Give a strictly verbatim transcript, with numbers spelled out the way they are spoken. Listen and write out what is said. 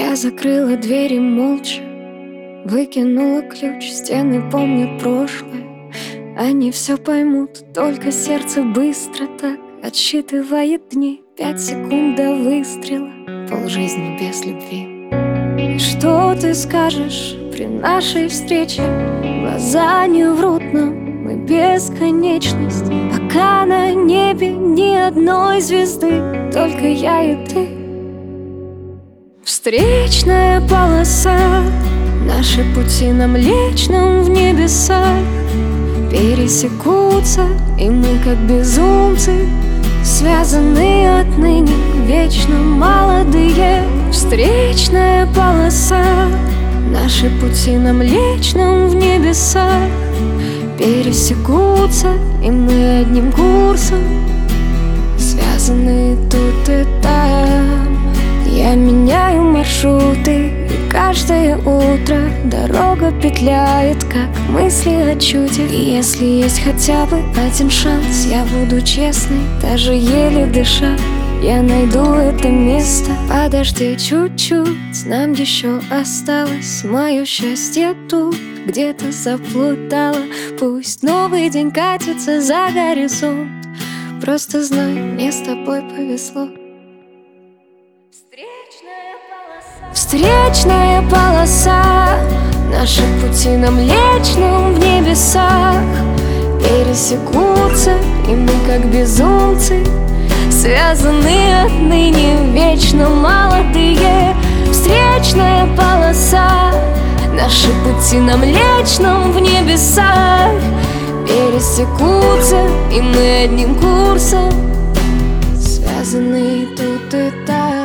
Я закрыла двери молча, выкинула ключ. Стены помнят прошлое, они все поймут. Только сердце быстро так отсчитывает дни. Пять секунд до выстрела, полжизни без любви. И что ты скажешь при нашей встрече? Глаза не врут нам, мы бесконечность. Пока на небе ни одной звезды, только я и ты. Встречная полоса, наши пути на Млечном в небесах пересекутся, и мы как безумцы связаны отныне, вечно молодые. Встречная полоса, наши пути на Млечном в небесах пересекутся, и мы одним курсом связаны тут и там. Я меняю маршруты, и каждое утро дорога петляет, как мысли о чуде. И если есть хотя бы один шанс, я буду честной, даже еле дыша. Я найду это место. Подожди чуть-чуть, нам еще осталось. Мое счастье тут где-то заплутало. Пусть новый день катится за горизонт, просто знай, мне с тобой повезло. Встречная полоса, наши пути на Млечном в небесах пересекутся, и мы как безумцы связаны отныне, вечно молодые. Встречная полоса, наши пути на Млечном в небесах пересекутся, и мы одним курсом связаны тут и там.